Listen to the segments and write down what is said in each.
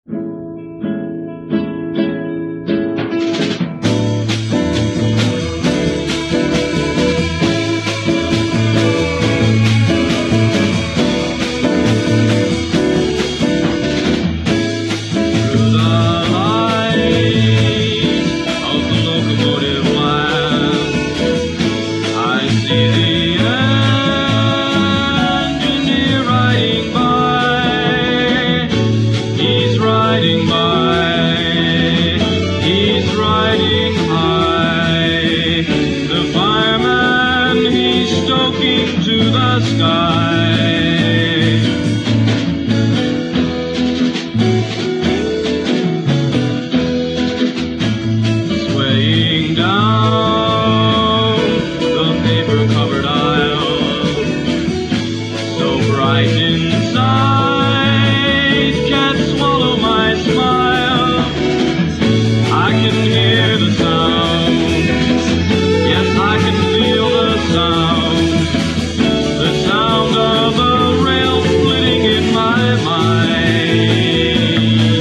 To the sky. Swaying down the paper-covered aisle, so bright inside, can't swallow my smile. I can hear the sound, yes, I can feel the sound. The sound of a rail splitting in my mind.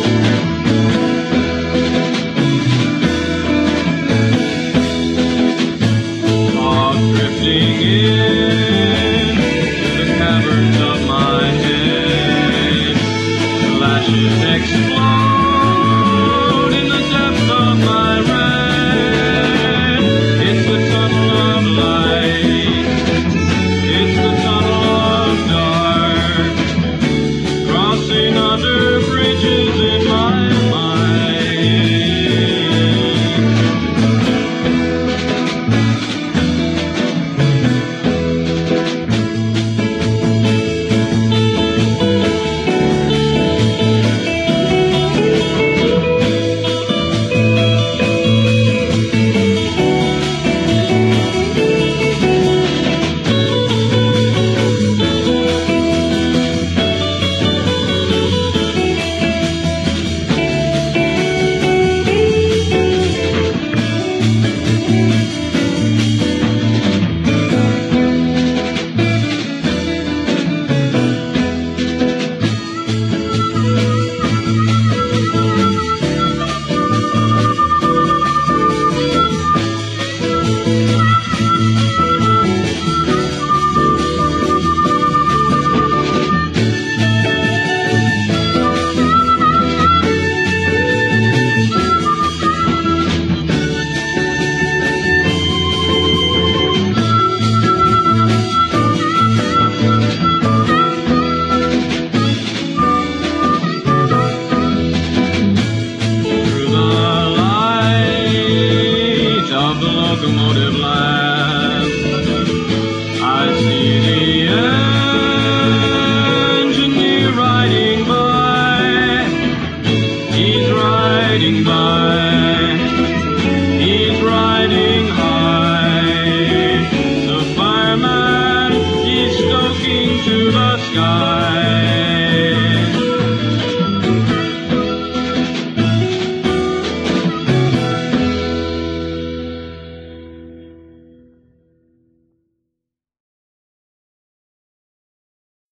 Fog drifting in to the caverns of my head. Flashes explode in the depth of my red. It's the tunnel of light. It's the tunnel of dark, crossing under bridges in my mind. Of the locomotive lamp, I see the